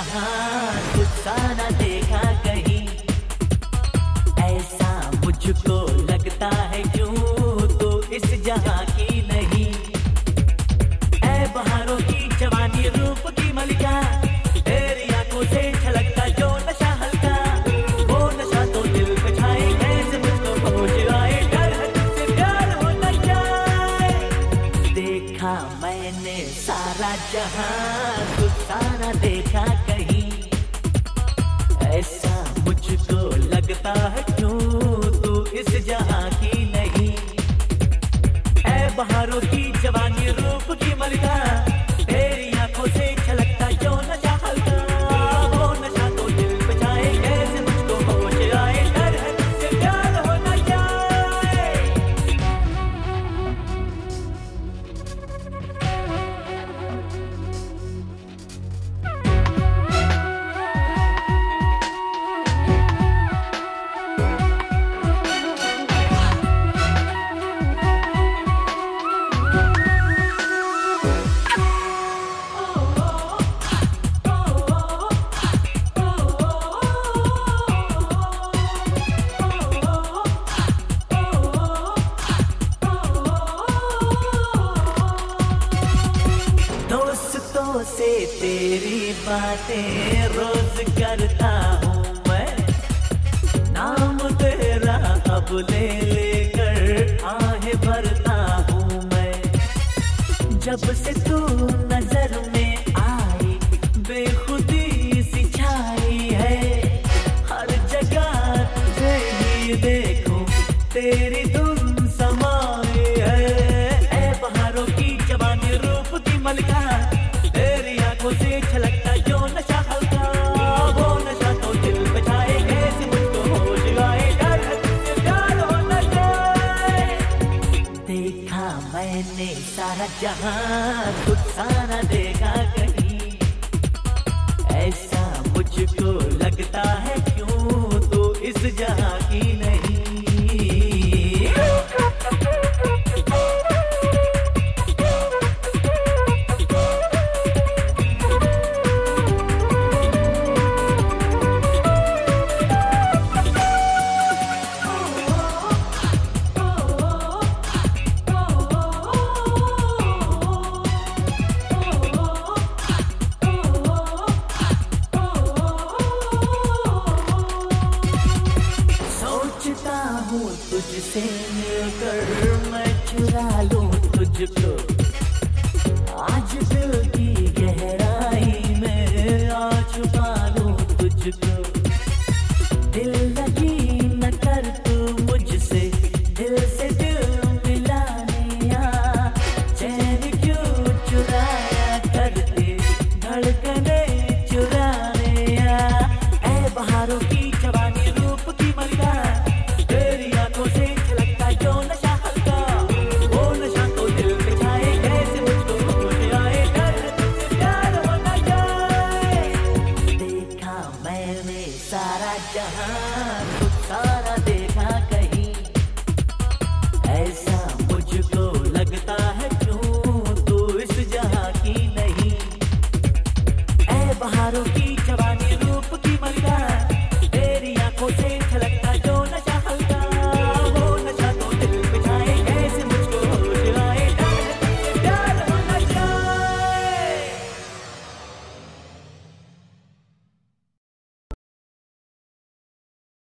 जहां गुस्सा न देखा कहीं, ऐसा मुझको लगता है क्यों तो इस जहां की नहीं। ऐ बहारों की जवानी रूप की मलिका, तेरी आंखों से छलकता जो नशा हल्का, वो नशा तो दिल पे छाए कैसे मुझको होश आए, डर है तुझसे प्यार हो न जाए। देखा मैंने सारा जहां गुस्सा न देखा कहीं, ऐसा मुझको लगता है क्यों तू इस जहां की नहीं। ऐ बहारों की जवानी रूप की मलिका, तेरी आंखों से छलकता जो नशा हल्का, वो नशा तो दिल पे छाए कैसे मुझको होश आए, डर है तुझसे प्यार हो न जाए। दोस्तों से तेरी बातें रोज करता हूँ मैं, नाम तेरा अब ले लेकर आहें भरता हूँ मैं। जब से तू नजर में आई बेखुदी सी छाई है, हर जगह तुझे ही देखूं तेरी धुन समाई है। ऐ बहारों की जवानी रूप की मलिका, तेरी आंखों से छलकता जो नशा हल्का, वो नशा तो दिल पे छाए कैसे मुझको होश आए, डर है तुझसे प्यार हो न जाए। देखा मैंने सारा जहां गुस्सा न देखा कहीं, ऐसा मुझको लगता है क्यों तो इस जहां की नहीं। सोचता हूँ तुझसे मिलकर मैं चुरा लूं तुझको, आज दिल की गहराई में आ छुपा लूं तुझको।